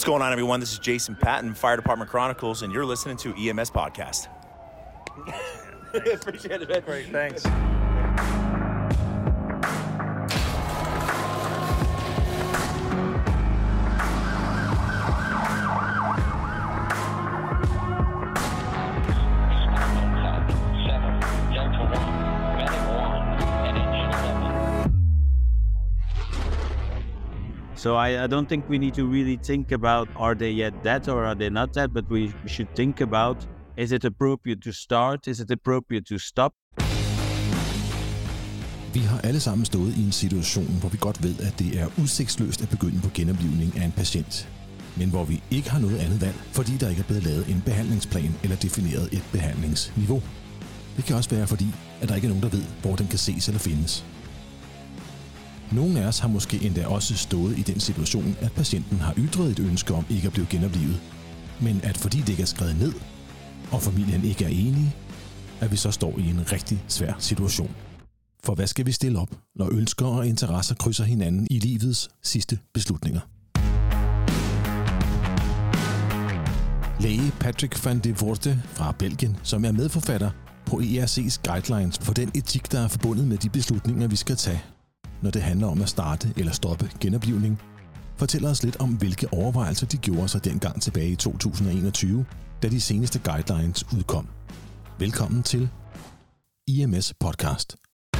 What's going on, everyone? This is Jason Patton, Fire Department Chronicles, and you're listening to EMS Podcast. Appreciate it, man. Great, thanks. So I don't think we need to really think about, are they yet dead or are they not dead, but we should think about, is it appropriate to start? Is it appropriate to stop? Vi har alle sammen stået i en situation, hvor vi godt ved, at det er udsigtsløst at begynde på genoplivning af en patient. Men hvor vi ikke har noget andet valg, fordi der ikke er blevet lavet en behandlingsplan eller defineret et behandlingsniveau. Det kan også være fordi, at der ikke er nogen, der ved, hvor den kan ses eller findes. Nogle af os har måske endda også stået i den situation, at patienten har ytret et ønske om ikke at blive genoplivet. Men at fordi det ikke er skrevet ned, og familien ikke er enige, at vi så står i en rigtig svær situation. For hvad skal vi stille op, når ønsker og interesser krydser hinanden i livets sidste beslutninger? Læge Patrick van de Voorde fra Belgien, som er medforfatter på ERC's guidelines for den etik, der er forbundet med de beslutninger, vi skal tage, når det handler om at starte eller stoppe genoplivning, fortæller os lidt om, hvilke overvejelser de gjorde sig dengang tilbage i 2021, da de seneste guidelines udkom. Velkommen til EMS Podcast.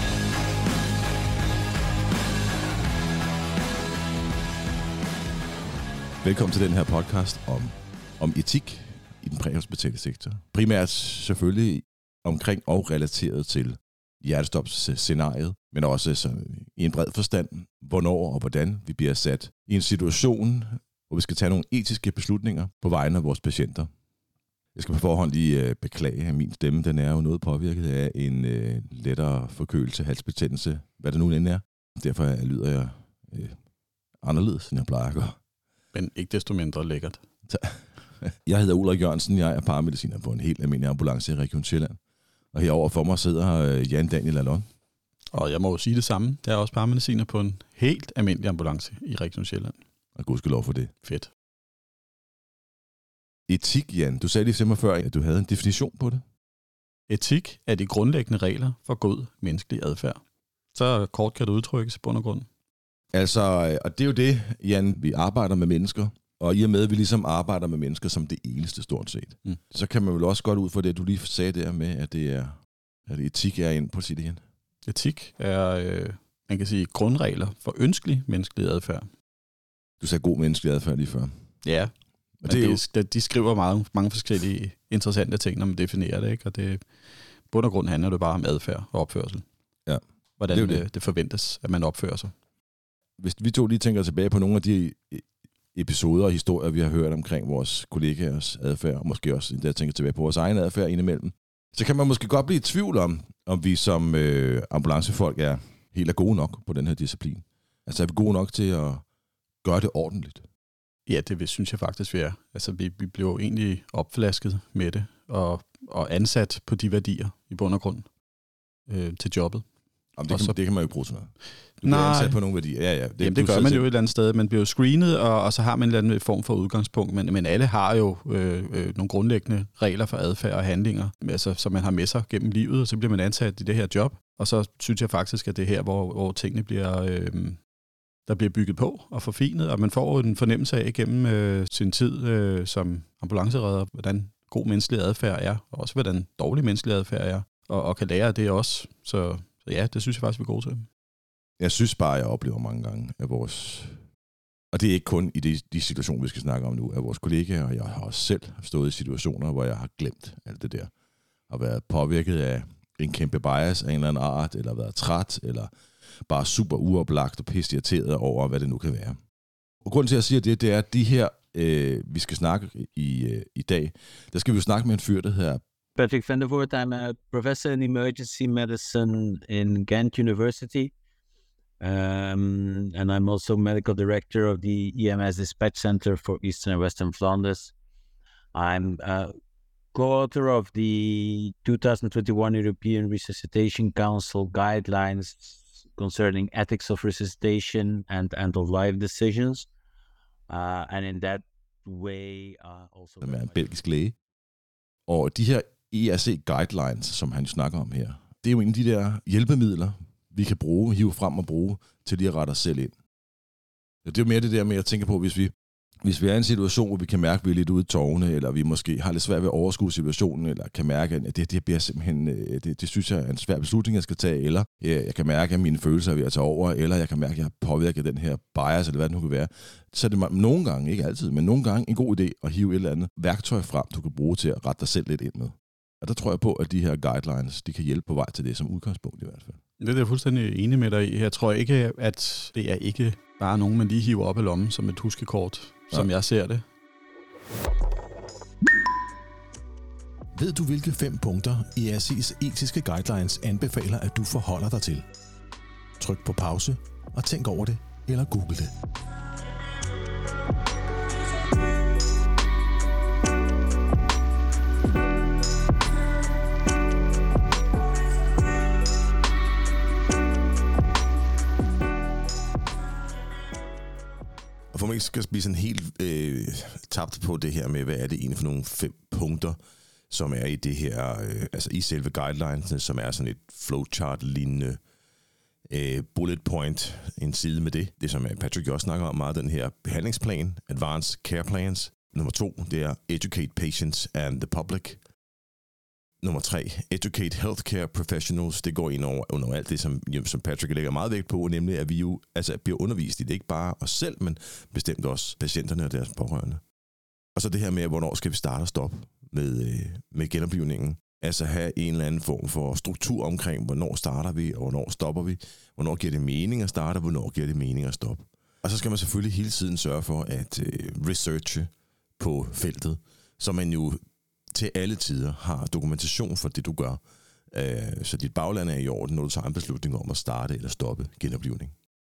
Velkommen til den her podcast om etik i den præhospitale sektor. Primært selvfølgelig omkring og relateret til hjertestopsscenariet, men også sådan, i en bred forstand, hvornår og hvordan vi bliver sat i en situation, hvor vi skal tage nogle etiske beslutninger på vegne af vores patienter. Jeg skal på forhånd lige beklage, at min stemme den er jo noget påvirket af en lettere forkølelse, halsbetændelse, hvad det nu end er. Derfor lyder jeg anderledes, end jeg plejer at gøre. Men ikke desto mindre lækkert. Jeg hedder Ulrik Jørgensen, jeg er paramediciner på en helt almindelig ambulance i Region Sjælland. Og herover for mig sidder Jan Daniel Allon. Og jeg må jo sige det samme. Der er også paramediciner på en helt almindelig ambulance i Region Sjælland. Og gudskelov for det. Fedt. Etik, Jan. Du sagde lige til mig før, at du havde en definition på det. Etik er de grundlæggende regler for god menneskelig adfærd. Så kort kan det udtrykkes på grund. Altså, og det er jo det, Jan, vi arbejder med mennesker. Og i og med, at vi ligesom arbejder med mennesker som det eneste stort set, så kan man vel også godt ud fra det, du lige sagde der med, at at etik er ind på sit igen. Etik er, man kan sige, grundregler for ønskelig menneskelig adfærd. Du sagde god menneskelig adfærd lige før. Ja, og de skriver mange forskellige interessante ting, når man definerer det, ikke? Og det bund og grund handler det bare om adfærd og opførsel. Ja. Hvordan det forventes, at man opfører sig. Hvis vi to lige tænker tilbage på nogle af de episoder og historier, vi har hørt omkring vores kollegaers adfærd, og måske også endda tænker tilbage på vores egen adfærd indimellem, så kan man måske godt blive i tvivl om vi som ambulancefolk er helt gode nok på den her disciplin. Altså er vi gode nok til at gøre det ordentligt? Ja, det synes jeg faktisk, vi er. Altså vi blev egentlig opflasket med det, og ansat på de værdier i bund og grund til jobbet. Jamen, det kan man jo bruge sådan noget. Du bliver ansat på nogle værdier. Ja. Det gør man jo et eller andet sted. Man bliver jo screenet, og så har man en eller anden form for udgangspunkt. Men alle har jo nogle grundlæggende regler for adfærd og handlinger, altså, som man har med sig gennem livet, og så bliver man ansat i det her job. Og så synes jeg faktisk, at det er her, hvor tingene der bliver bygget på og forfinet, og man får en fornemmelse af gennem sin tid som ambulanceredder, hvordan god menneskelig adfærd er, og også hvordan dårlig menneskelig adfærd er, og kan lære af det også. Så ja, det synes jeg faktisk, vi er gode til. Jeg synes bare, jeg oplever mange gange af vores... Og det er ikke kun i de situationer, vi skal snakke om nu, af vores kollegaer, og jeg har også selv stået i situationer, hvor jeg har glemt alt det der. Og været påvirket af en kæmpe bias af en eller anden art, eller været træt, eller bare super uoplagt og pisse irriteret over, hvad det nu kan være. Og grunden til, at jeg siger det, det er, at de her, vi skal snakke i dag, der skal vi jo snakke med en fyr, der hedder Patrick van der Voorde. I'm a professor in emergency medicine in Ghent University. And I'm also medical director of the EMS Dispatch Center for Eastern and Western Flanders. I'm co-author of the 2021 European Resuscitation Council guidelines concerning ethics of resuscitation and end-of-life decisions. And in that way. Som er en belgisk læge. Og de her ERC guidelines, som han snakker om her, det er jo en af de der hjælpemidler, vi kan hive frem og bruge, til lige at rette os selv ind. Det er jo mere det der med at tænke på, hvis vi er i en situation, hvor vi kan mærke, at vi er lidt ude i tårne, eller vi måske har lidt svært ved at overskue situationen, eller kan mærke, at det bliver simpelthen, det synes jeg er en svær beslutning, jeg skal tage, eller jeg kan mærke, at mine følelser er ved at tage over, eller jeg kan mærke, at jeg har påvirket den her bias, eller hvad det nu kan være. Så er det nogle gange, ikke altid, men nogle gange en god idé at hive et eller andet værktøj frem, du kan bruge til at rette dig selv lidt ind med. Og der tror jeg på, at de her guidelines, de kan hjælpe på vej til det som udgangspunkt i hvert fald. Det er jeg fuldstændig enig med dig i. Jeg tror ikke, at det er ikke bare nogen, man lige hiver op i lommen som et huskekort, som jeg ser det. Ved du, hvilke 5 punkter ERC's etiske guidelines anbefaler, at du forholder dig til? Tryk på pause og tænk over det, eller google det. Og for mig skal blive sådan helt tabt på det her med, hvad er det egentlig for nogle 5 punkter, som er i det her, altså i selve guidelines, som er sådan et flowchart-lignende bullet point, en side med det. Det som Patrick også snakker om meget, den her behandlingsplan, Advanced Care Plans. Nummer 2, det er Educate Patients and the Public. Nummer 3, Educate Healthcare Professionals. Det går ind under alt det, som Patrick lægger meget vægt på, nemlig at vi jo altså bliver undervist i det, ikke bare os selv, men bestemt også patienterne og deres pårørende. Og så det her med, hvornår skal vi starte og stoppe med genoplivningen. Altså have en eller anden form for struktur omkring, hvornår starter vi, og hvornår stopper vi. Hvornår giver det mening at starte, og hvornår giver det mening at stoppe. Og så skal man selvfølgelig hele tiden sørge for at researche på feltet, så man jo til alle tider har dokumentation for det, du gør. Så dit bagland er i orden, når du tager en beslutning om at starte eller stoppe genoplivning.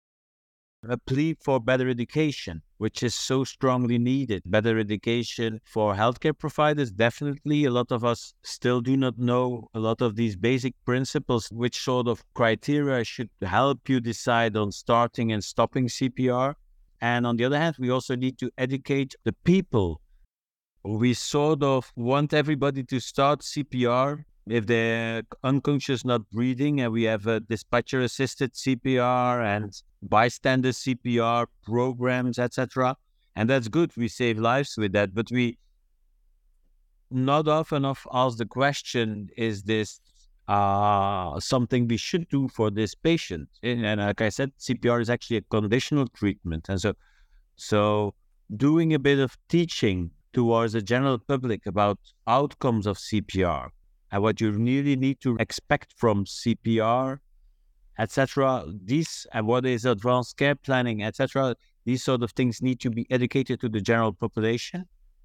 A plea for better education, which is so strongly needed. Better education for healthcare providers, definitely. A lot of us still do not know a lot of these basic principles, which sort of criteria should help you decide on starting and stopping CPR. And on the other hand, we also need to educate the people. We sort of want everybody to start CPR if they're unconscious, not breathing, and we have a dispatcher-assisted CPR and bystander CPR programs, etc. And that's good. We save lives with that, but we not often enough ask the question, is this something we should do for this patient? And like I said, CPR is actually a conditional treatment. And so doing a bit of teaching towards the general public about outcomes of CPR and what you really need to expect from CPR, etc. These and what is advanced care planning, etc. These sort of things need to be educated to the general population.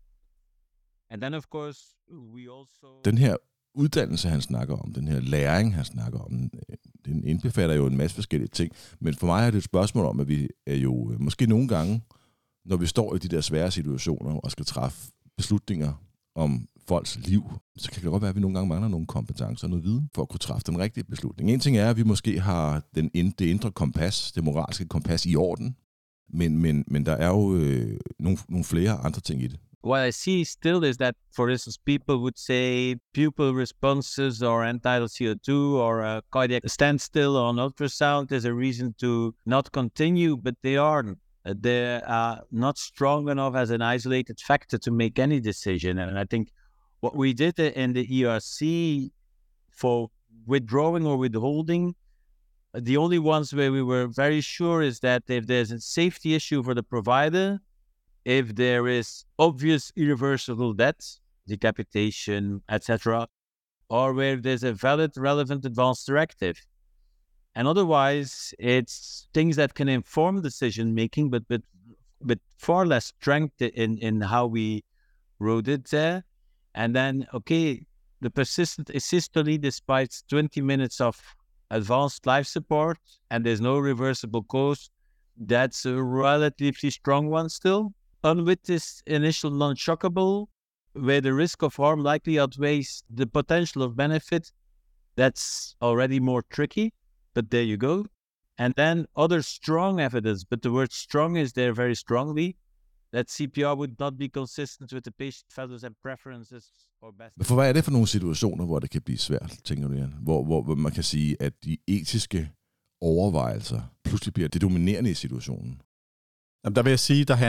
And then, of course, we also... Den her uddannelse, han snakker om, den her læring, han snakker om, den indbefatter jo en masse forskellige ting. Men for mig er det et spørgsmål om, at vi er jo måske nogle gange, når vi står i de der svære situationer og skal træffe beslutninger om folks liv, så kan det godt være, at vi nogle gange mangler nogle kompetencer og noget viden for at kunne træffe den rigtige beslutning. En ting er, at vi måske har det indre kompas, det moralske kompas i orden, men der er jo nogle flere andre ting i det. What I see still is that, for instance, people would say pupil responses or end-tidal CO2 or a cardiac standstill on ultrasound is a reason to not continue, but they aren't. They are not strong enough as an isolated factor to make any decision. And I think what we did in the ERC for withdrawing or withholding, the only ones where we were very sure is that if there's a safety issue for the provider, if there is obvious irreversible death, decapitation, etc., or where there's a valid, relevant advance directive. And otherwise, it's things that can inform decision-making, but with far less strength in how we wrote it there. And then, okay, the persistent asystole, despite 20 minutes of advanced life support, and there's no reversible cause, that's a relatively strong one still. Unwitnessed initial non-shockable, where the risk of harm likely outweighs the potential of benefit, that's already more tricky, but there you go. And then other strong evidence, but the word strong is there very strongly. that CPR would not be consistent with the patient values and preferences or best. For hvad er det for nogle situationer, hvor det kan blive svært, tænker du, Jan? Hvor man kan sige, at de etiske overvejelser pludselig bliver det dominerende i situationen? Jamen, der vil jeg sige, der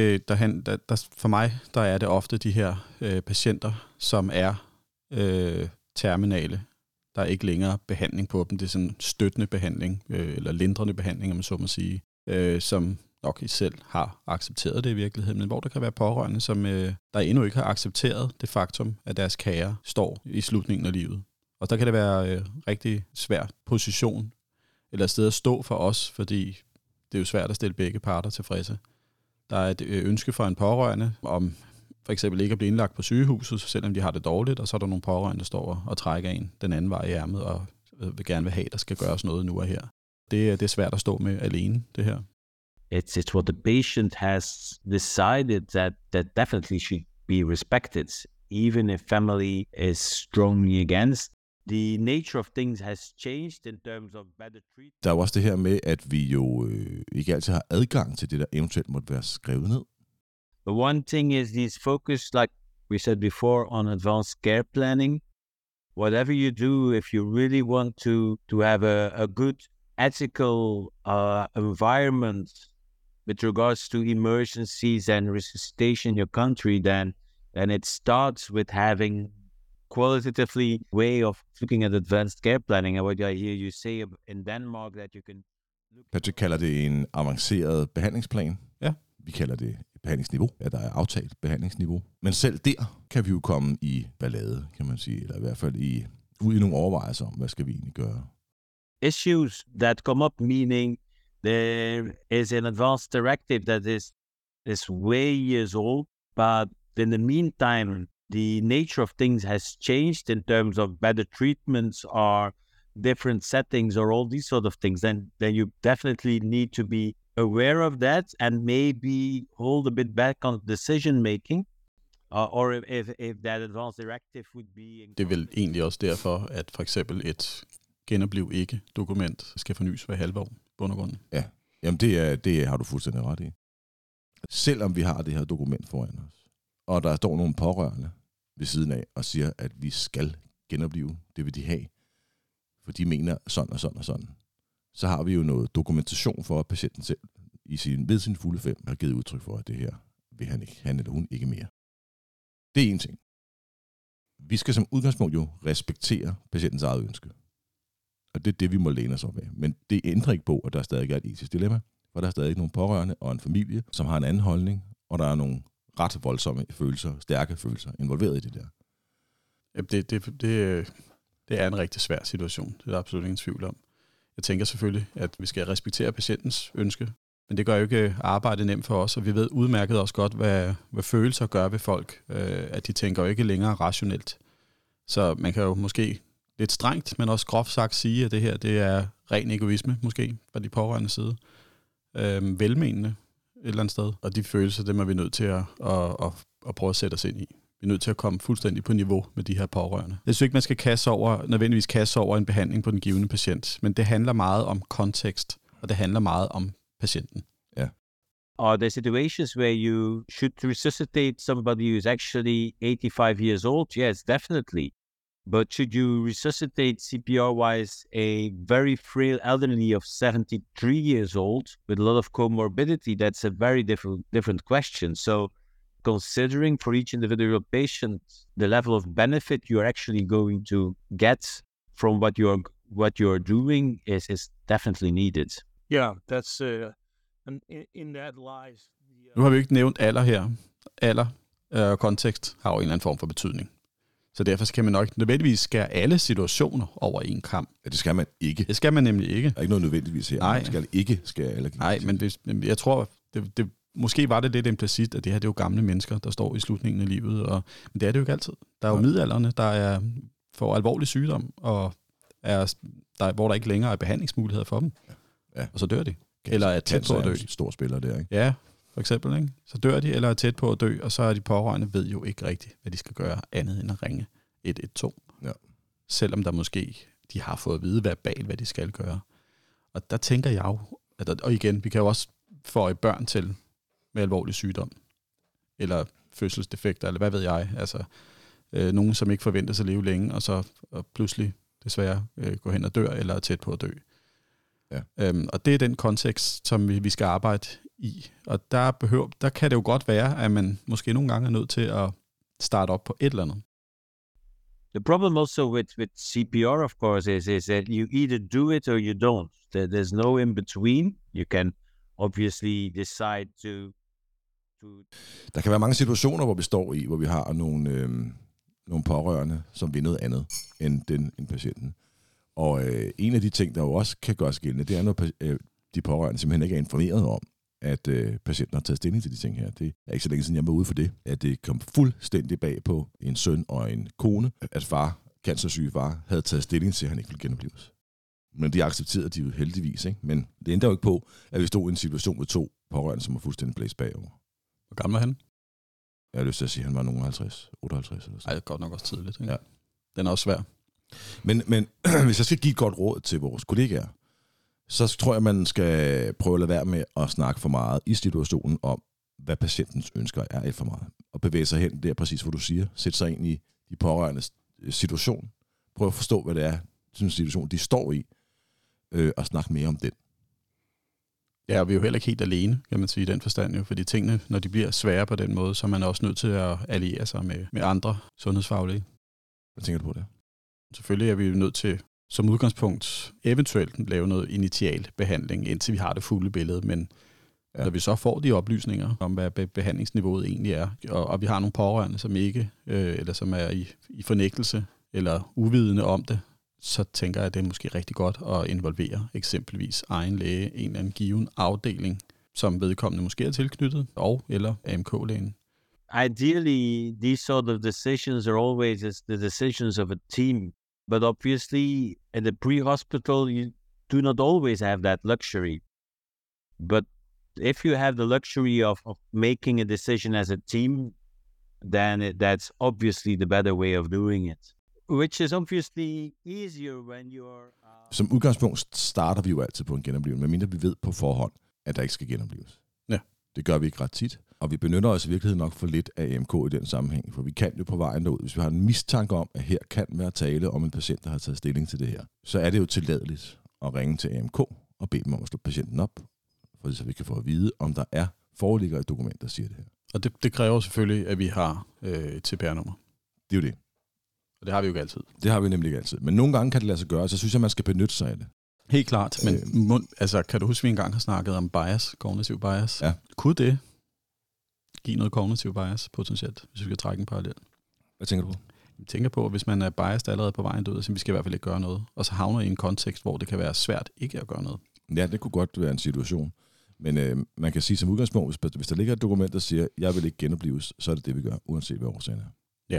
for mig, der er det ofte de her patienter, som er terminale. Der er ikke længere behandling på dem. Det er sådan støttende behandling, eller lindrende behandling, om man så må sige, som nok I selv har accepteret det i virkeligheden, men hvor der kan være pårørende, som der endnu ikke har accepteret det faktum, at deres kære står i slutningen af livet. Og der kan det være rigtig svær position, eller et sted at stå for os, fordi det er jo svært at stille begge parter tilfredse. Der er et ønske for en pårørende om for eksempel ikke at blive indlagt på sygehuset, selvom de har det dårligt, og så er der nogle pårørende, der står og trækker en den anden vej i ærmet, og vil gerne vil have, at der skal gøres noget nu og her. Det er svært at stå med alene, det her. It's what the patient has decided that definitely should be respected, even if family is strongly against. The nature of things has changed in terms of better treatment. Der er jo også det her med, at vi jo ikke altid har adgang til det, der eventuelt måtte være skrevet ned. The one thing is these focus, like we said before, on advanced care planning. Whatever you do, if you really want to have a good ethical environment with regards to emergencies and resuscitation in your country, then it starts with having qualitatively way of looking at advanced care planning. And what I hear you say in Denmark, that you can... Patrick kalder det en avanceret behandlingsplan. Ja. Vi kalder det behandlingsniveau, at der er aftalt behandlingsniveau. Men selv der kan vi jo komme i ballade, kan man sige, eller i hvert fald ud i nogle overvejelser om, hvad skal vi egentlig gøre. Issues that come up, meaning there is an advanced directive that is way years old, but in the meantime, the nature of things has changed in terms of better treatments or different settings or all these sort of things, then you definitely need to be aware of that and maybe hold a bit back on decision making, or if that advanced directive would be... Det er vel egentlig også derfor, at for eksempel et genopliv ikke dokument skal fornyes hver halve år, bund og grund. Ja, jamen det har du fuldstændig ret i. Selvom vi har det her dokument foran os, og der står nogle pårørende ved siden af og siger, at vi skal genoplive, det vil de have, for de mener sådan og sådan og sådan, så har vi jo noget dokumentation for, at patienten selv ved sin fulde 5 har givet udtryk for, at det her vil han eller hun ikke mere. Det er en ting. Vi skal som udgangspunkt jo respektere patientens eget ønske. Og det er det, vi må læne os op af. Men det ændrer ikke på, at der stadig er et etisk dilemma, for der er stadig nogle pårørende og en familie, som har en anden holdning, og der er nogle ret voldsomme følelser, stærke følelser involveret i det der. Det er en rigtig svær situation. Det er der absolut ingen tvivl om. Jeg tænker selvfølgelig, at vi skal respektere patientens ønske, men det gør jo ikke arbejdet nemt for os, og vi ved udmærket også godt, hvad følelser gør ved folk, at de tænker jo ikke længere rationelt. Så man kan jo måske lidt strengt, men også groft sagt sige, at det her det er ren egoisme, måske, fra de pårørende side. Velmenende et eller andet sted, og de følelser, dem er vi nødt til at prøve at sætte os ind i. Vi er nødt til at komme fuldstændig på niveau med de her pårørende. Jeg synes ikke, man skal nødvendigvis kaste over en behandling på den givende patient, men det handler meget om kontekst, og det handler meget om patienten. Ja. Are there situations where you should resuscitate somebody who's actually 85 years old? Yes, definitely. But should you resuscitate CPR-wise a very frail elderly of 73 years old with a lot of comorbidity? That's a very different question. So considering for each individual patient the level of benefit you're actually going to get from what you're doing is definitely needed. Yeah, that's and in that lies. Nu har vi ikke nævnt alder her. Alder og kontekst har jo en eller anden form for betydning. Så derfor skal man nok nødvendigvis skære alle situationer over en kam. Ja, det skal man ikke. Det skal man nemlig ikke. Der er ikke noget nødvendigvis her. Nej. Man skal ikke skære alle. Nej, men jeg tror, det måske var det lidt implicit, at det her det er jo gamle mennesker, der står i slutningen af livet. Men det er det jo ikke altid. Der er jo midaldrende, der får alvorlig sygdom, og hvor der ikke længere er behandlingsmuligheder for dem. Ja. Og så dør de. Eller er tæt på at dø. Stor spiller der, ikke? Ja, for eksempel. Ikke? Så dør de, eller er tæt på at dø, og så er de pårørende ved jo ikke rigtigt, hvad de skal gøre andet end at ringe 112. Ja. Selvom der måske de har fået at vide verbalt, hvad de skal gøre. Og der tænker jeg jo, og igen, vi kan jo også få børn til med alvorlig sygdom. eller fødselsdefekter, eller hvad ved jeg. Altså nogen, som ikke forventer sig at leve længe, og pludselig desværre går hen og dør, eller er tæt på at dø. Ja. Og det er den kontekst, som vi skal arbejde i. Og der kan det jo godt være, at man måske nogle gange er nødt til at starte op på et eller andet. The problem also with CPR, of course, is that you either do it or you don't. There's no in between. You can obviously decide to. Der kan være mange situationer, hvor vi står i, hvor vi har nogle pårørende, som vil noget andet end patienten. Og en af de ting, der jo også kan gøres gældende, det er, når de pårørende simpelthen ikke er informeret om, at patienten har taget stilling til de ting her. Det er ikke så længe siden, jeg var ude for det, at det kom fuldstændig bag på en søn og en kone, at cancersyge far, havde taget stilling til, at han ikke ville genoplives. Men de accepterede de jo heldigvis, ikke? Men det ændrer jo ikke på, at vi stod i en situation med 2 pårørende, som var fuldstændig blæst bagover. Hvor gammel var han? Jeg har lyst til at sige, at han var nogen 58 eller sådan. Ej, godt nok også tidligt. Ikke? Ja. Den er også svær. Men hvis jeg skal give et godt råd til vores kollegaer, så tror jeg, man skal prøve at lade være med at snakke for meget i situationen om, hvad patientens ønsker er alt for meget. Og bevæge sig hen der præcis, hvor du siger. Sæt sig ind i de pårørendes situation. Prøv at forstå, hvad det er, den situation, de står i, og snakke mere om den. Ja, og vi er jo heller ikke helt alene, kan man sige, i den forstand jo, fordi tingene, når de bliver svære på den måde, så er man også nødt til at alliere sig med andre sundhedsfaglige. Hvad tænker du på det? Selvfølgelig er vi jo nødt til, som udgangspunkt, eventuelt lave noget initial behandling, indtil vi har det fulde billede, men når vi så får de oplysninger om, hvad behandlingsniveauet egentlig er, og vi har nogle pårørende, som ikke, eller som er i fornægtelse, eller uvidende om det, så tænker jeg, at det er måske rigtig godt at involvere eksempelvis egen læge, en eller anden given afdeling, som vedkommende måske er tilknyttet, og eller AMK-lægen. Ideally, these sort of decisions are always the decisions of a team. But obviously, in the pre-hospital, you do not always have that luxury. But if you have the luxury of making a decision as a team, then that's obviously the better way of doing it. Which is obviously easier when you're... Som udgangspunkt starter vi jo altid på en genoplivning, medmindre vi ved på forhånd, at der ikke skal genoplives. Ja. Det gør vi ikke ret tit. Og vi benytter os i virkeligheden nok for lidt af AMK i den sammenhæng, for vi kan jo på vejen derud, hvis vi har en mistanke om, at her kan være tale om en patient, der har taget stilling til det her, så er det jo tilladeligt at ringe til AMK og bede dem om at slå patienten op, for så vi kan få at vide, om der foreligger et dokument, der siger det her. Og det kræver selvfølgelig, at vi har et CPR-nummer. Det er jo det. Og det har vi jo ikke altid. Det har vi nemlig ikke altid. Men nogle gange kan det lade sig gøre, så synes jeg, man skal benytte sig af det. Helt klart. Men kan du huske, at vi engang har snakket om bias, kognitiv bias? Ja. Kunne det give noget kognitiv bias potentielt, hvis vi skal trække en parallel? Hvad tænker du på? Jeg tænker på, at hvis man er biased allerede på vejen ud, så vi skal i hvert fald ikke gøre noget. Og så havner i en kontekst, hvor det kan være svært ikke at gøre noget. Ja, det kunne godt være en situation. Men man kan sige som udgangspunkt, hvis der ligger et dokument, der siger, jeg vil ikke genoplives, så er det det, vi gør, uanset hvad årsagen er. Ja.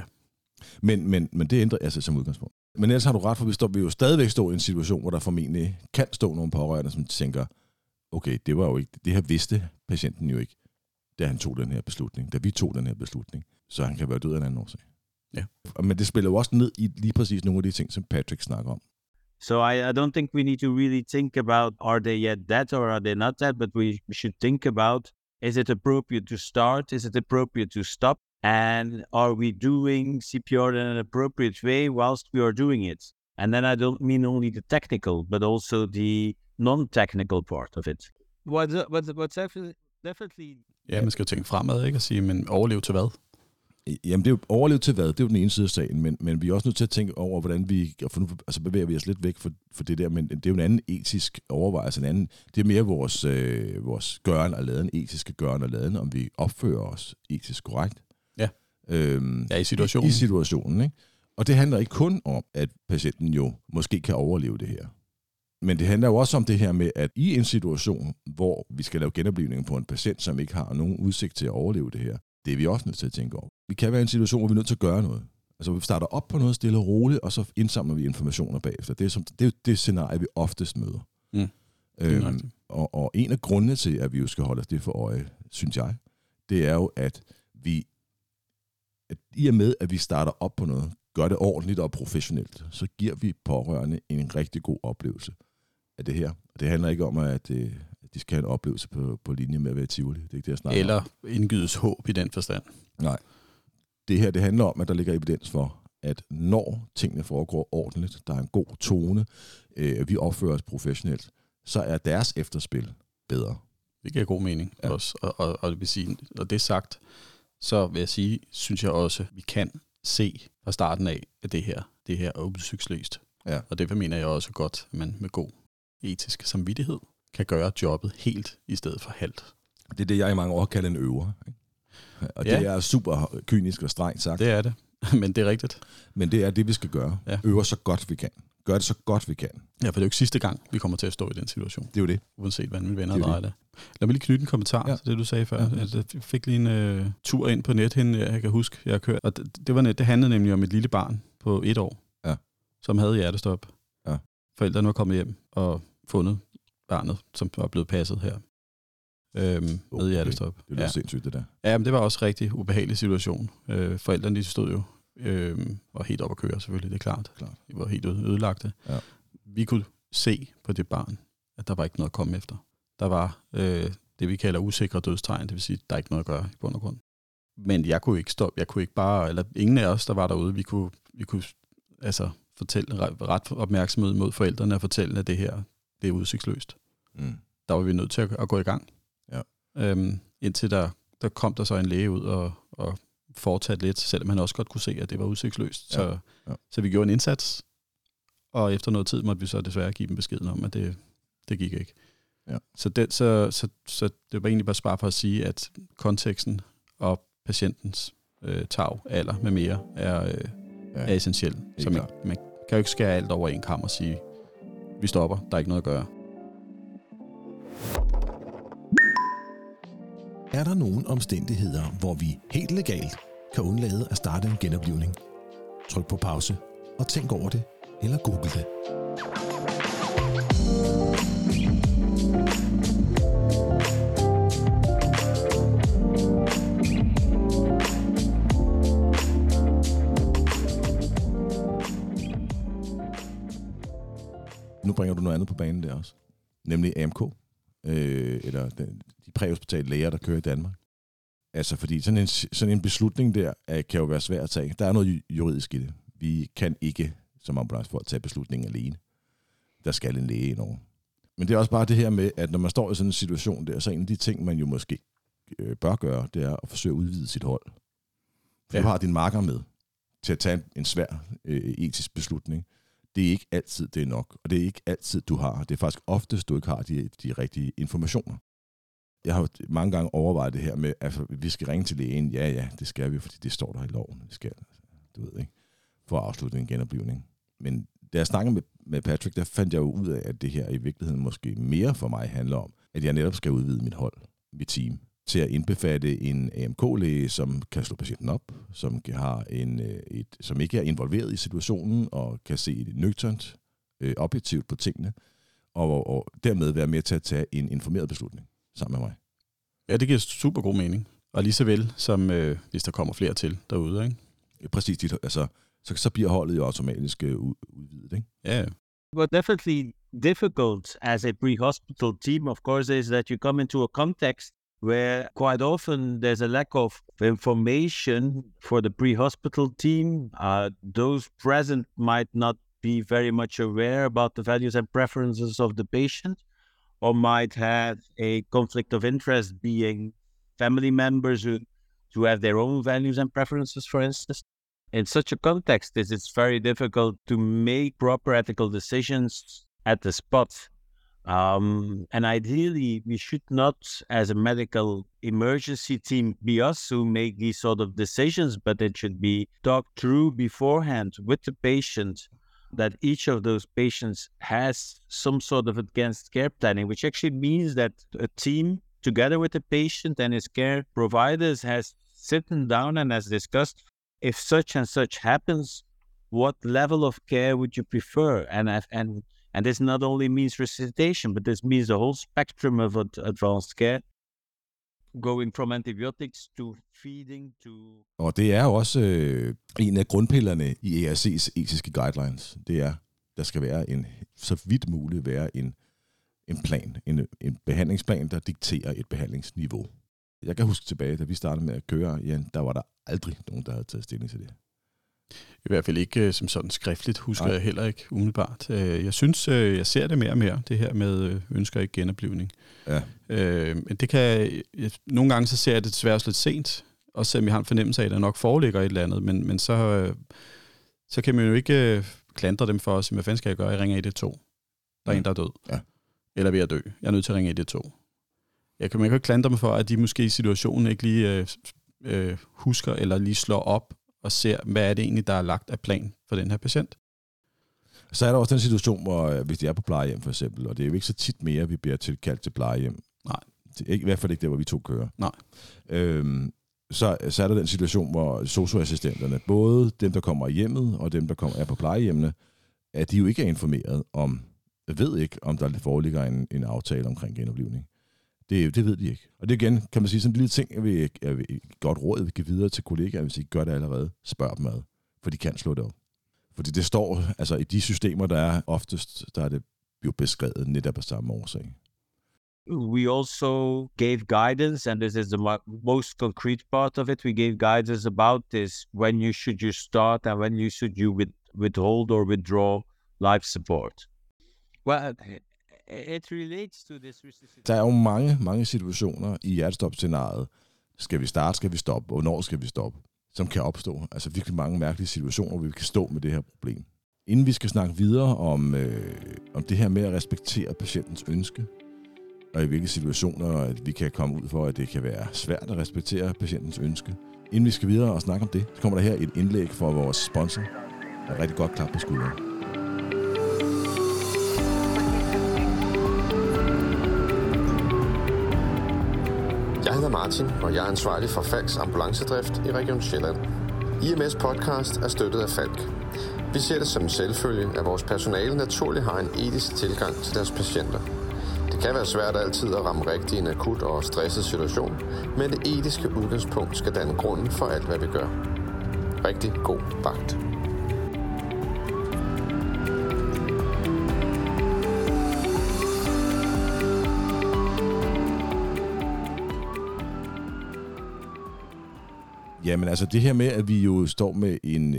Men det ændrer altså som udgangspunkt. Men ellers har du ret, for vi jo stadigvæk stå i en situation, hvor der formentlig kan stå nogle pårørende, som tænker, okay, det var jo ikke, det her vidste patienten jo ikke, da han tog den her beslutning, da vi tog den her beslutning, så han kan være død af en anden årsag. Ja. Men det spiller jo også ned i lige præcis nogle af de ting, som Patrick snakker om. So I don't think we need to really think about, are they yet dead or are they not dead, but we should think about, is it appropriate to start, is it appropriate to stop, and are we doing CPR in an appropriate way whilst we are doing it? And then I don't mean only the technical, but also the non-technical part of it. What's definitely... Ja, man skal jo tænke fremad, ikke? Og sige, men overleve til hvad? Jamen, det er jo overleve til hvad? Det er jo den ene side af sagen, men vi er også nødt til at tænke over, hvordan vi... Altså bevæger vi os lidt væk for det der, men det er jo en anden etisk overvejelse. Det er mere vores gøren og laden, etiske gøren og laden, om vi opfører os etisk korrekt. Ja, i situationen. I situationen, ikke? Og det handler ikke kun om, at patienten jo måske kan overleve det her. Men det handler jo også om det her med, at i en situation, hvor vi skal lave genoplivning på en patient, som ikke har nogen udsigt til at overleve det her, det er vi også nødt til at tænke over. Vi kan være i en situation, hvor vi er nødt til at gøre noget. Altså vi starter op på noget stille og roligt, og så indsamler vi informationer bagefter. Det er jo det scenarie, vi oftest møder. Og en af grundene til, at vi jo skal holde os det for øje, synes jeg, det er jo, at i og med, at vi starter op på noget, gør det ordentligt og professionelt, så giver vi pårørende en rigtig god oplevelse af det her. Det handler ikke om, at de skal have en oplevelse på linje med at være i Tivoli. Det er ikke det, jeg snakker Eller om. indgydes håb i den forstand. Nej. Det her, det handler om, at der ligger evidens for, at når tingene foregår ordentligt, der er en god tone, vi opfører os professionelt, så er deres efterspil bedre. Det giver god mening også. Og det vil sige, og det sagt, så vil jeg sige, synes jeg også, vi kan se fra starten af, at det her er udsigtsløst. Ja. Og derfor mener jeg også godt, at man med god etisk samvittighed kan gøre jobbet helt i stedet for halvt. Det er det, jeg i mange år kalder en øver. Ikke? Og det er super kynisk og strengt sagt. Det er det, men det er rigtigt. Men det er det, vi skal gøre. Ja. Øve så godt vi kan. Gør det så godt vi kan. Ja, for det er jo ikke sidste gang, vi kommer til at stå i den situation. Det er jo det. Uanset hvordan vi vender og drejer det. Lad mig lige knytte en kommentar til det, du sagde før. Jeg fik lige en tur ind på net, jeg kan huske, jeg har kørt. Og det handlede nemlig om et lille barn på 1 år, som havde hjertestop. Ja. Forældrene var kommet hjem og fundet barnet, som var blevet passet her. Med hjertestop. Det lyder sindssygt, det der. Ja, men det var også en rigtig ubehagelig situation. Forældrene, de stod jo var helt op at køre, selvfølgelig, det er klart. De var helt ødelagte. Ja. Vi kunne se på det barn, at der var ikke noget at komme efter. Der var det, vi kalder usikre dødstegn, det vil sige, der er ikke noget at gøre i bund og grund. Men jeg kunne ikke stoppe, jeg kunne ikke bare, eller ingen af os, der var derude, vi kunne altså fortælle ret opmærksomhed mod forældrene og fortælle, at det her, det er udsigtsløst. Mm. Der var vi nødt til at gå i gang. Ja. Indtil der kom der så en læge ud og fortsatte lidt, selvom han også godt kunne se, at det var udsigtsløst. Så vi gjorde en indsats, og efter noget tid måtte vi så desværre give dem beskeden om, at det gik ikke. Ja. Så det var egentlig bare spare for at sige, at konteksten og patientens tag, alder med mere er essentiel. Så man kan jo ikke skære alt over en kam og sige, vi stopper, der er ikke noget at gøre. Er der nogle omstændigheder, hvor vi helt legalt kan undlade at starte en genoplivning? Tryk på pause og tænk over det, eller google det. Nu bringer du noget andet på banen der også, nemlig AMK, eller de præhospitale læger, der kører i Danmark. Altså, fordi sådan en beslutning der kan jo være svær at tage. Der er noget juridisk i det. Vi kan ikke som ambulancefolk tage beslutningen alene. Der skal en læge ind over. Men det er også bare det her med, at når man står i sådan en situation der, så en af de ting, man jo måske bør gøre, det er at forsøge at udvide sit hold. For du har din marker med til at tage en svær etisk beslutning. Det er ikke altid, det er nok, og det er ikke altid, du har. Det er faktisk oftest, du ikke har de rigtige informationer. Jeg har mange gange overvejet det her med, at vi skal ringe til lægen. Ja, det skal vi, fordi det står der i loven. Det skal, du ved ikke, for at afslutte en genoplivning. Men da jeg snakkede med Patrick, der fandt jeg jo ud af, at det her i virkeligheden måske mere for mig handler om, at jeg netop skal udvide mit hold, mit team, til at indbefatte en AMK-læge, som kan slå patienten op, som har som ikke er involveret i situationen, og kan se nøgternt, objektivt på tingene, og dermed være med til at tage en informeret beslutning sammen med mig. Ja, det giver super god mening. Og lige så vel, som hvis der kommer flere til derude, ikke? Præcis, altså, så bliver holdet jo automatisk udvidet, ikke? Ja. What definitely difficult as a pre-hospital team, of course, is that you come into a context where quite often there's a lack of information for the pre-hospital team. Those present might not be very much aware about the values and preferences of the patient, or might have a conflict of interest being family members who have their own values and preferences, for instance. In such a context, it's very difficult to make proper ethical decisions at the spot. And ideally, we should not, as a medical emergency team, be us who make these sort of decisions, but it should be talked through beforehand with the patient, that each of those patients has some sort of advanced care planning, which actually means that a team, together with the patient and his care providers, has sitting down and has discussed, if such and such happens, what level of care would you prefer? And this not only means resuscitation, but this means the whole spectrum of advanced care, going from antibiotics to feeding to... Og det er jo også en af grundpillerne i ERC's etiske guidelines. Det er, der skal være så vidt muligt være en en plan, en behandlingsplan, der dikterer et behandlingsniveau. Jeg kan huske tilbage, da vi startede med at køre, der var der aldrig nogen, der havde taget stilling til det. I hvert fald ikke som sådan skriftligt, husker jeg heller ikke umiddelbart. Jeg synes, jeg ser det mere og mere, det her med ønsker ikke genoplivning. Ja. Men det kan... Nogle gange så ser jeg det desværre lidt sent, også selvom jeg har en fornemmelse af, at der nok foreligger et eller andet, men så kan man jo ikke klandre dem for at sige, hvad fanden skal jeg gøre? Jeg ringer 112. Der er en, der er død. Ja. Eller ved at dø. Jeg er nødt til at ringe 112. Man kan ikke klandre dem for, at de måske i situationen ikke lige husker, eller lige slår op og ser, hvad er det egentlig, der er lagt af plan for den her patient. Så er der også den situation, hvor hvis de er på plejehjem for eksempel, og det er jo ikke så tit mere, vi bliver tilkaldt til plejehjem. Nej. I hvert fald ikke der, hvor vi to kører. Nej. Så er der den situation, hvor sosu-assistenterne, både dem, der kommer i hjemmet, og dem, der er på plejehjemmene, at de jo ikke er informeret om, ved ikke, om der foreligger en aftale omkring genoplivning. Det ved de ikke. Og det igen, kan man sige, sådan en lille ting, at vi godt råd, vi kan videre til kollegaer, hvis I ikke gør det allerede, spørg dem ad, for de kan slå det op. Fordi det står, altså i de systemer, der er oftest, der er det jo beskrevet netop af samme årsag. We also gave guidance, and this is the most concrete part of it. We gave guidance about this, when you should start and when you should withhold or withdraw life support. Well, it relates to this. Der er jo mange situationer i hjertestop-scenariet. Skal vi starte, skal vi stoppe, og hvornår skal vi stoppe, som kan opstå. Altså virkelig mange mærkelige situationer, hvor vi kan stå med det her problem. Inden vi skal snakke videre om det her med at respektere patientens ønske, og i hvilke situationer at vi kan komme ud for, at det kan være svært at respektere patientens ønske. Inden vi skal videre og snakke om det, så kommer der her et indlæg fra vores sponsor. Et rigtig godt klap på skulderen. Jeg hedder Martin, og jeg er ansvarlig for Falks ambulancedrift i Region Sjælland. IMS podcast er støttet af Falk. Vi ser det som en selvfølge, at vores personale naturligt har en etisk tilgang til deres patienter. Det kan være svært altid at ramme rigtigt i en akut og stresset situation, men det etiske udgangspunkt skal danne grunden for alt, hvad vi gør. Rigtig god vagt. Jamen altså det her med, at vi jo står med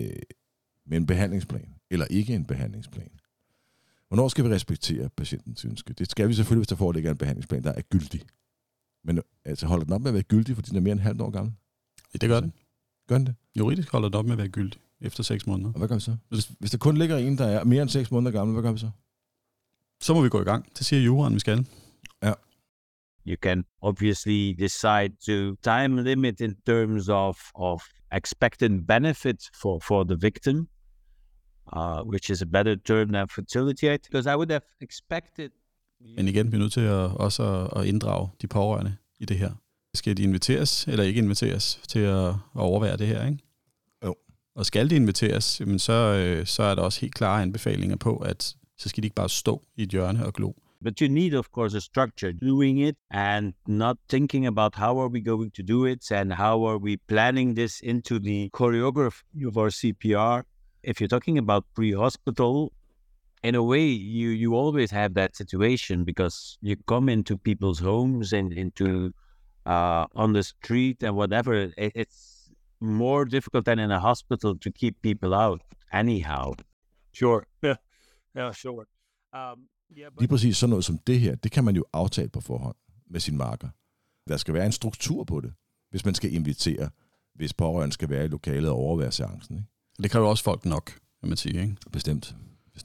en behandlingsplan, eller ikke en behandlingsplan. Hvornår skal vi respektere patientens ønske? Det skal vi selvfølgelig, hvis der foreligger en behandlingsplan, der er gyldig. Men altså holder den op med at være gyldig, fordi den er mere end halvt år gammel? Ja, det gør den. Gør den det? Juridisk holder den op med at være gyldig efter 6 måneder. Og hvad gør vi så? Hvis der kun ligger en, der er mere end 6 måneder gammel, hvad gør vi så? Så må vi gå i gang. Det siger juraen, vi skal. Ja. You can obviously decide to time limit in terms of expected benefit for the victim, which is a better term than fertility, because I would have expected... Men igen, vi er nødt til også at inddrage de pårørende i det her. Skal de inviteres eller ikke inviteres til at overvære det her, ikke? Jo. Og skal de inviteres, jamen så er der også helt klare anbefalinger på, at så skal de ikke bare stå i et hjørne og glo. But you need, of course, a structure doing it and not thinking about how are we going to do it and how are we planning this into the choreography of our CPR. If you're talking about pre-hospital, in a way, you always have that situation because you come into people's homes and into on the street and whatever. It's more difficult than in a hospital to keep people out anyhow. Sure. Yeah, sure. Lige præcis sådan noget som det her, det kan man jo aftale på forhånd med sin marker. Der skal være en struktur på det, hvis man skal invitere, hvis pårørende skal være i lokalet og overvære seancen. Ikke? Det kræver også folk nok, kan man sige. Ikke? Bestemt.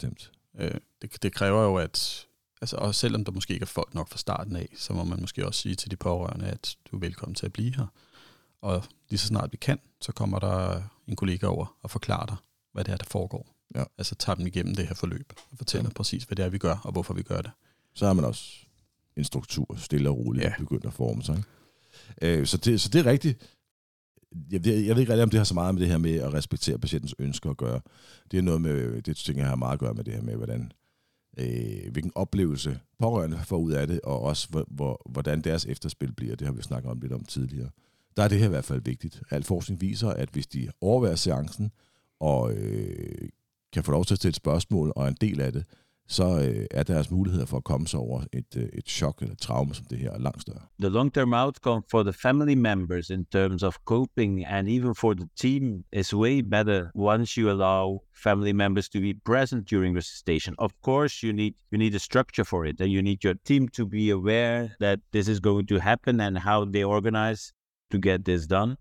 Det kræver jo, at altså, også selvom der måske ikke er folk nok fra starten af, så må man måske også sige til de pårørende, at du er velkommen til at blive her. Og lige så snart vi kan, så kommer der en kollega over og forklarer dig, hvad det er, der foregår. Ja. Altså tager dem igennem det her forløb og fortæller præcis, hvad det er, vi gør, og hvorfor vi gør det. Så har man også en struktur, stille og roligt, begyndt at forme sig. Ikke? Så det er rigtigt. Jeg ved ikke rigtig, om det har så meget med det her med at respektere patientens ønsker at gøre. Det er noget med, det tænker jeg har meget at gøre med det her med, hvilken oplevelse pårørende får ud af det, og også hvordan deres efterspil bliver. Det har vi snakket om lidt om tidligere. Der er det her i hvert fald vigtigt. Al forskning viser, at hvis de overværer seancen, og kan få lov til at stille spørgsmål og en del af det, så er deres muligheder for at komme sig over et chok eller et traume som det her langt større. The long-term outcome for the family members in terms of coping and even for the team is way better once you allow family members to be present during resuscitation. Of course, you need a structure for it, and you need your team to be aware that this is going to happen and how they organize to get this done.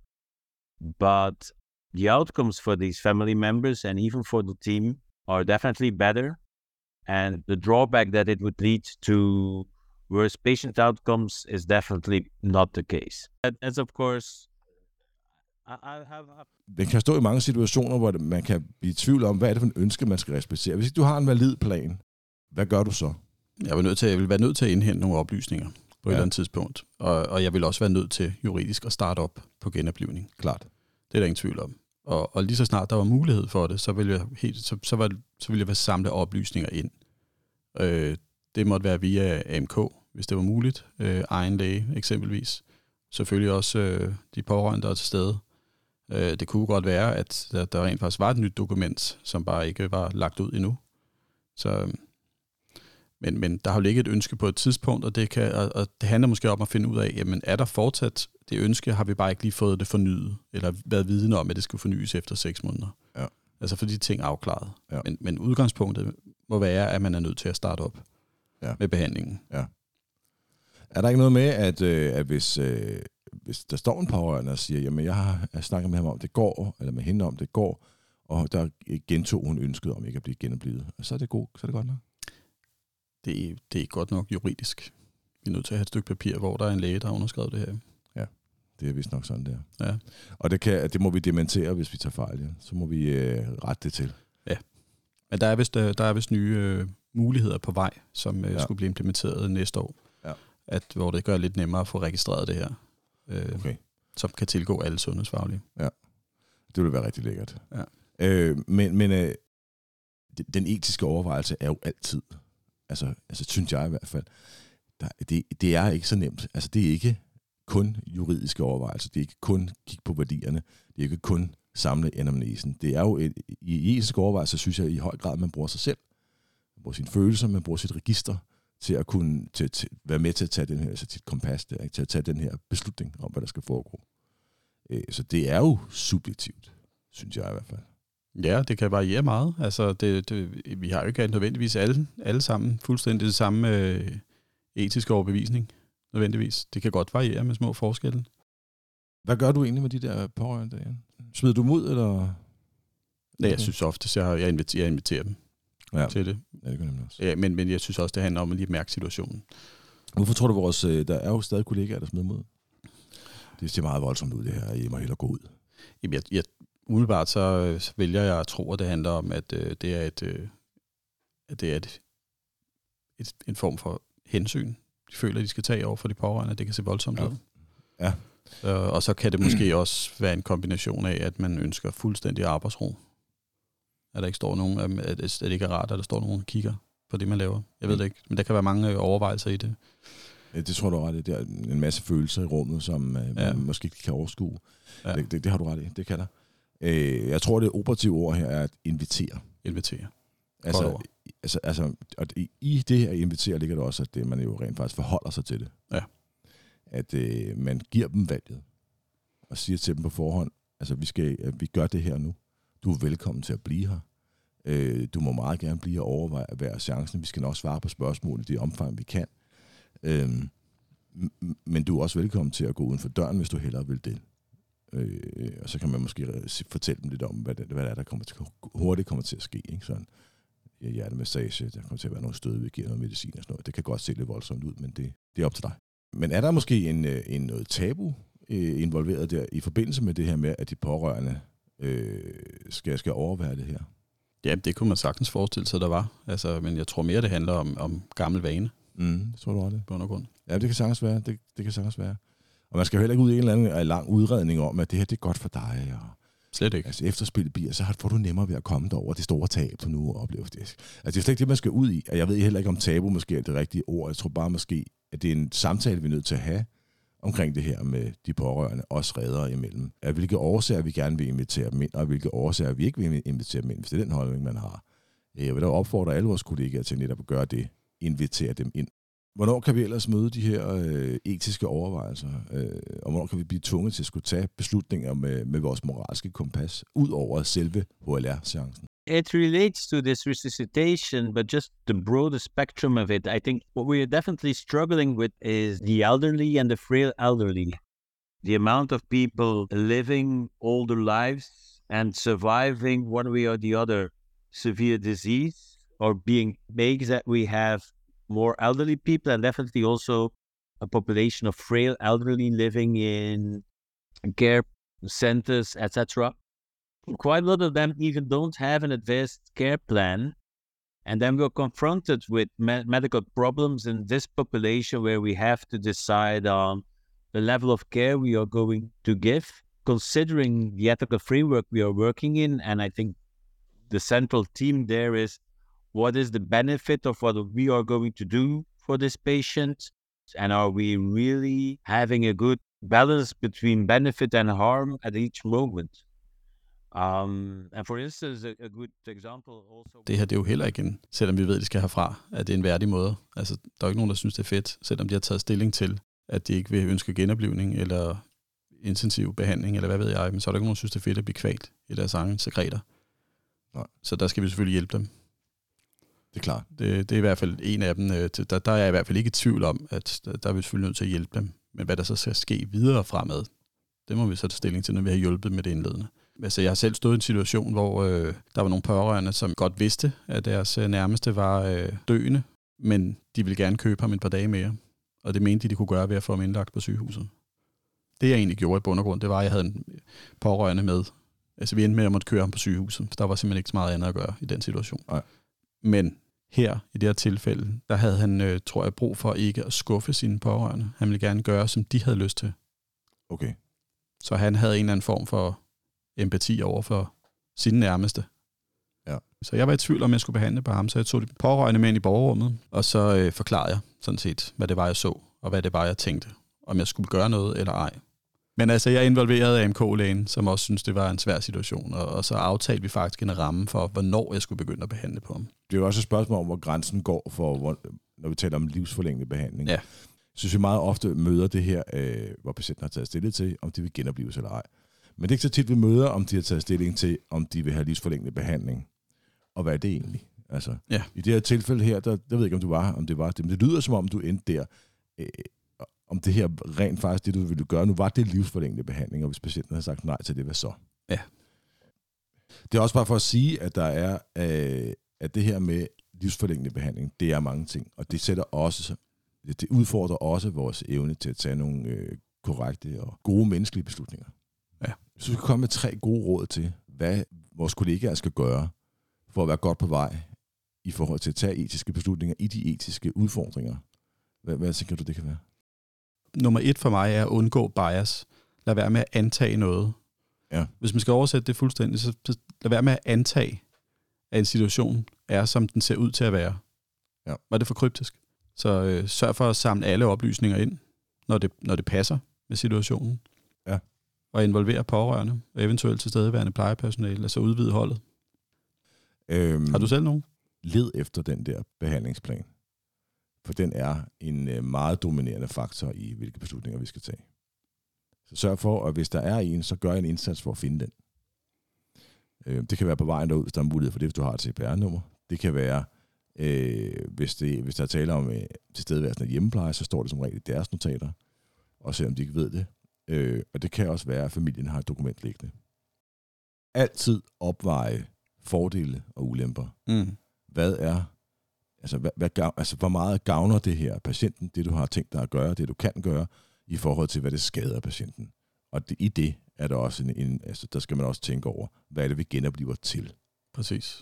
But the outcomes for these family members and even for the team are definitely better. And the drawback that it would lead to worse patient outcomes is definitely not the case. As of course, I have... Det kan stå i mange situationer, hvor man kan blive i tvivl om, hvad er det for en ønske, man skal respektere. Hvis ikke du har en valid plan, hvad gør du så? Jeg vil være nødt til at indhente nogle oplysninger på et eller andet tidspunkt. Og jeg vil også være nødt til juridisk at starte op på genoplivning. Klart. Det er der ingen tvivl om. Og lige så snart der var mulighed for det, så ville jeg samle oplysninger ind. Det måtte være via AMK, hvis det var muligt. Egen læge eksempelvis. Selvfølgelig også de pårørende, der er til stede. Det kunne godt være, at der rent faktisk var et nyt dokument, som bare ikke var lagt ud endnu. Så, men der har jo ligget et ønske på et tidspunkt, og det handler måske om at finde ud af, jamen er der fortsat det ønske, har vi bare ikke lige fået det fornyet, eller været vidne om, at det skulle fornyes efter 6 måneder. Ja. Altså for de ting afklaret. Ja. Men udgangspunktet må være, at man er nødt til at starte op med behandlingen. Ja. Er der ikke noget med, at hvis der står en pårørende og siger, jamen jeg har snakket med ham om det går, eller med hende om det går, og der gentog hun ønsket om ikke at blive genoplivet, så er det godt nok? Det er ikke godt nok juridisk. Vi er nødt til at have et stykke papir, hvor der er en læge, der har underskrevet det her. Ja, det er vist nok sådan der. Ja. Og det må vi dementere, hvis vi tager fejl. Ja. Så må vi rette det til. Ja. Men der er vist nye muligheder på vej, som skulle blive implementeret næste år. Ja. Hvor det gør lidt nemmere at få registreret det her. Som kan tilgå alle sundhedsfaglige. Ja, det vil være rigtig lækkert. Ja. Men den etiske overvejelse er jo altid, altså synes jeg i hvert fald, det er ikke så nemt. Altså det er ikke kun juridiske overvejelser, det er ikke kun kigge på værdierne, det er ikke kun samle anamnesen. Det er jo i etiske overvejelser, synes jeg i høj grad, man bruger sig selv. Man bruger sine følelser, man bruger sit register til at kunne til være med til at tage den her, altså sit kompas der, ikke? Til at tage den her beslutning om, hvad der skal foregå. Så det er jo subjektivt, synes jeg i hvert fald. Ja, det kan variere meget. Altså, vi har jo ikke nødvendigvis alle sammen fuldstændig det samme etiske overbevisning, nødvendigvis. Det kan godt variere med små forskelle. Hvad gør du egentlig med de der pårørende, Jan? Smider du dem ud, eller? Nej, jeg synes oftest, jeg inviterer dem til det. Ja, det gør nemlig også. Ja, men jeg synes også, det handler om at lige mærke situationen. Hvorfor tror du, der er jo stadig kollegaer, der smider dem ud? Det ser meget voldsomt ud, det her. I må hellere gå ud. Jamen, umiddelbart så vælger jeg at tro, at det handler om, at det er en form for hensyn. De føler, at de skal tage over for de pårørende, det kan se voldsomt ud. Ja. Og så kan det måske også være en kombination af, at man ønsker fuldstændig arbejdsro. At der ikke står nogen, at det ikke er rart, at der står nogen og kigger på det, man laver. Jeg ved det ikke, men der kan være mange overvejelser i det. Ja, det tror du ret i. Der er en masse følelser i rummet, som man måske ikke kan overskue. Ja. Det har du ret i, det kan der. Jeg tror, det operative ord her er at invitere. Altså, og i det at invitere ligger der også, at man jo rent faktisk forholder sig til det. Ja. At man giver dem valget og siger til dem på forhånd, altså vi gør det her nu. Du er velkommen til at blive her. Du må meget gerne blive og overveje hver chancen. Vi skal nok svare på spørgsmål i det omfang, vi kan. Men du er også velkommen til at gå uden for døren, hvis du hellere vil det. Og så kan man måske fortælle dem lidt om, hvad det er, der hurtigt kommer til at ske. Ikke? Sådan hjertemassage, der kommer til at være noget stød, vi giver noget medicin og sådan noget. Det kan godt se lidt voldsomt ud, men det er op til dig. Men er der måske noget tabu involveret der i forbindelse med det her med, at de pårørende skal overvære det her? Ja, det kunne man sagtens forestille sig, der var. Altså, men jeg tror mere, det handler om gammel vane. Det tror du også det. På undergrund. Ja, det kan sagtens være. Det kan sagtens være. Og man skal jo heller ikke ud i en eller anden lang udredning om, at det her det er godt for dig. Og slet ikke. Altså efter spillet bliver, så får du nemmere ved at komme derover det store tab, du nu oplever det. Altså det er slet ikke det, man skal ud i. Og jeg ved heller ikke, om tabu måske er det rigtige ord. Jeg tror bare måske, at det er en samtale, vi er nødt til at have omkring det her med de pårørende, også reddere imellem. At hvilke årsager vi gerne vil invitere dem ind, og hvilke årsager vi ikke vil invitere dem ind, hvis det er den holdning, man har. Jeg vil da opfordre alle vores kollegaer til netop at gøre det, invitere dem ind. Hvornår kan vi ellers møde de her etiske overvejelser, og hvornår kan vi blive tvunget til at skulle tage beslutninger med vores moralske kompas, ud over selve HLR-seancen? It relates to this resuscitation, but just the broader spectrum of it. I think what we are definitely struggling with is the elderly and the frail elderly. The amount of people living older lives and surviving one way or the other severe disease, or being makes that we have more elderly people, and definitely also a population of frail elderly living in care centers, etc. Quite a lot of them even don't have an advanced care plan. And then we're confronted with medical problems in this population where we have to decide on the level of care we are going to give, considering the ethical framework we are working in. And I think the central theme there is, what is the benefit of what we are going to do for this patient? And are we really having a good balance between benefit and harm at each moment? And for instance, a good example also... Det her, det er jo heller ikke selvom vi ved, at de skal herfra, at det er en værdig måde. Altså, der er ikke nogen, der synes, det er fedt, selvom de har taget stilling til, at de ikke vil ønske genoplivning eller intensiv behandling, eller hvad ved jeg, men så er der ikke nogen, der synes, det er fedt at blive kvalt i deres egne sekreter. Nej. Så der skal vi selvfølgelig hjælpe dem. Det er klart. Det er i hvert fald en af dem. Der er jeg i hvert fald ikke i tvivl om, at der er vi selvfølgelig nødt til at hjælpe dem. Men hvad der så skal ske videre fremad, det må vi så tage stilling til, når vi har hjulpet med det indledende. Altså, jeg har selv stået i en situation, hvor der var nogle pårørende, som godt vidste, at deres nærmeste var døende, men de ville gerne købe ham et par dage mere. Og det mente de kunne gøre ved at få ham indlagt på sygehuset. Det jeg egentlig gjorde i bund og grund, det var, at jeg havde en pårørende med. Altså, vi endte med at måtte køre ham på sygehuset, for der var simpelthen ikke så meget andet at gøre i den situation. Nej. Men her, i det her tilfælde, der havde han, tror jeg, brug for ikke at skuffe sine pårørende. Han ville gerne gøre, som de havde lyst til. Okay. Så han havde en eller anden form for empati over for sine nærmeste. Ja. Så jeg var i tvivl om, jeg skulle behandle på ham, så jeg tog de pårørende med ind i borgerrummet, og så forklarede jeg sådan set, hvad det var, jeg så, og hvad det var, jeg tænkte, om jeg skulle gøre noget eller ej. Men altså, jeg involverede AMK-lægen, som også synes det var en svær situation, og så aftalte vi faktisk en ramme for, hvornår jeg skulle begynde at behandle på ham. Det er jo også et spørgsmål om, hvor grænsen går for, når vi taler om livsforlængende behandling. Ja. Så vi meget ofte møder det her, hvor patienten har taget stilling til, om de vil genoplives eller ej. Men det er ikke så tit, vi møder, om de har taget stilling til, om de vil have livsforlængende behandling. Og hvad er det egentlig? Altså, ja. I det her tilfælde her, der ved jeg ikke, om det var det, men det lyder som om, du endte der. Om det her rent faktisk, det du ville gøre, nu var det livsforlængende behandling, og hvis patienten har sagt nej til det, hvad så? Ja. Det er også bare for at sige, at der er, at det her med livsforlængende behandling, det er mange ting, og det udfordrer også vores evne til at tage nogle korrekte og gode menneskelige beslutninger. Ja. Så vi kan komme med 3 gode råd til, hvad vores kollegaer skal gøre, for at være godt på vej i forhold til at tage etiske beslutninger i de etiske udfordringer. Hvad tænker du, det kan være? Nummer 1 for mig er at undgå bias. Lad være med at antage noget. Ja. Hvis man skal oversætte det fuldstændig, så lad være med at antage, at en situation er, som den ser ud til at være. Ja. Var det for kryptisk? Så sørg for at samle alle oplysninger ind, når det passer med situationen. Ja. Og involvere pårørende, og eventuelt tilstedeværende plejepersonale, altså udvide holdet. Har du selv nogen? Led efter den der behandlingsplan. For den er en meget dominerende faktor i, hvilke beslutninger vi skal tage. Så sørg for, at hvis der er en, så gør en indsats for at finde den. Det kan være på vejen derud, hvis der er mulighed for det, hvis du har et CPR-nummer. Det kan være, hvis der er tale om tilstedeværelsen af hjemmepleje, så står det som regel i deres notater, og selvom de ikke ved det. Og det kan også være, at familien har et dokument liggende. Altid opveje fordele og ulemper. Hvor meget gavner det her patienten, det du har tænkt dig at gøre, det du kan gøre, i forhold til, hvad det skader patienten. Og i det er der også der skal man også tænke over, hvad er det, vi genopliver til. Præcis.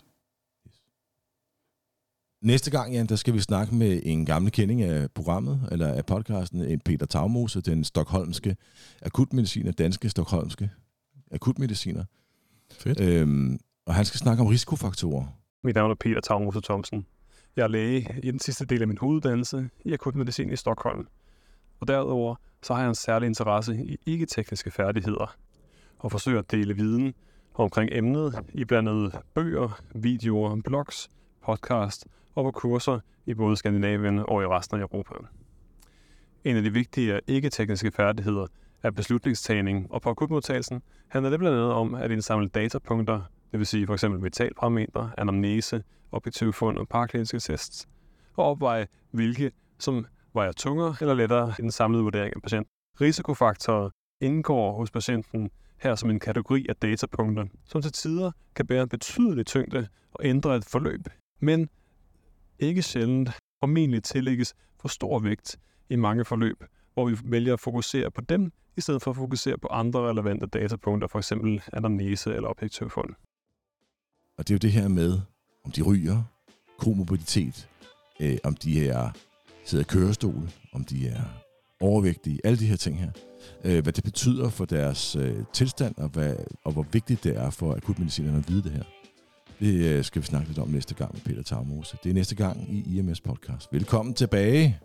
Næste gang, Jan, der skal vi snakke med en gammel kending af programmet, eller af podcasten, Peter Taumose, den stokholmske akutmediciner, danske stokholmske akutmediciner. Fedt. Og han skal snakke om risikofaktorer. Mit navn er Peter Taumose Thomsen. Jeg er læge i den sidste del af min hoveduddannelse i akutmedicin i Stockholm. Og derudover så har jeg en særlig interesse i ikke-tekniske færdigheder og forsøger at dele viden omkring emnet i blandt andet bøger, videoer, blogs, podcast og på kurser i både Skandinavien og i resten af Europa. En af de vigtige ikke-tekniske færdigheder er beslutningstagning, og på akutmodtagelsen handler det blandt andet om at indsamle datapunkter, det vil sige f.eks. vitalparametre, anamnese, objektive fund og parakliniske tests, og opveje, hvilke som vejer tungere eller lettere i den samlede vurdering af patienten. Risikofaktorer indgår hos patienten her som en kategori af datapunkter, som til tider kan bære en betydelig tyngde og ændre et forløb, men ikke sjældent formentlig tillægges for stor vægt i mange forløb, hvor vi vælger at fokusere på dem, i stedet for at fokusere på andre relevante datapunkter, f.eks. anamnese eller objektive fund. Og det er jo det her med, om de ryger, komorboditet, om de sidder i kørestol, om de er overvægtige, alle de her ting her. Hvad det betyder for deres tilstand, og hvor vigtigt det er for akutmedicinerne at vide det her. Det skal vi snakke lidt om næste gang med Peter Taumose. Det er næste gang i IMS Podcast. Velkommen tilbage.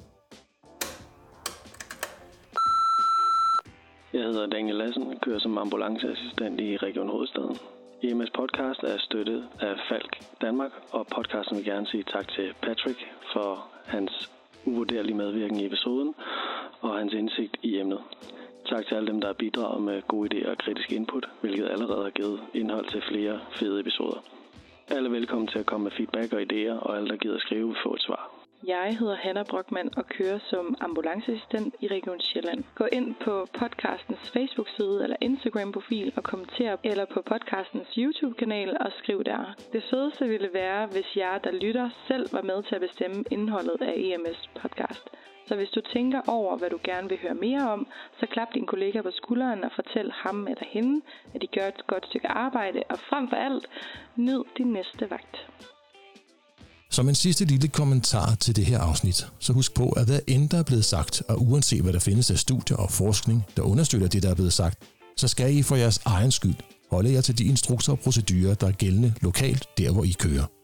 Jeg hedder Daniel Lassen, kører som ambulanceassistent i Region Hovedstaden. IMS Podcast er støttet af Falck Danmark, og podcasten vil gerne sige tak til Patrick for hans uvurderlige medvirken i episoden og hans indsigt i emnet. Tak til alle dem, der har bidraget med gode idéer og kritisk input, hvilket allerede har givet indhold til flere fede episoder. Alle er velkommen til at komme med feedback og idéer, og alle, der gider skrive, vil få et svar. Jeg hedder Hanna Brockmann og kører som ambulanceassistent i Region Sjælland. Gå ind på podcastens Facebook-side eller Instagram-profil og kommenter, eller på podcastens YouTube-kanal og skriv der. Det fedeste ville være, hvis jer, der lytter, selv var med til at bestemme indholdet af EMS podcast. Så hvis du tænker over, hvad du gerne vil høre mere om, så klap din kollega på skulderen og fortæl ham eller hende, at de gør et godt stykke arbejde, og frem for alt, nyd din næste vagt. Som en sidste lille kommentar til det her afsnit, så husk på, at hvad end der er blevet sagt, og uanset hvad der findes af studier og forskning, der understøtter det, der er blevet sagt, så skal I for jeres egen skyld holde jer til de instrukser og procedurer, der er gældende lokalt, der hvor I kører.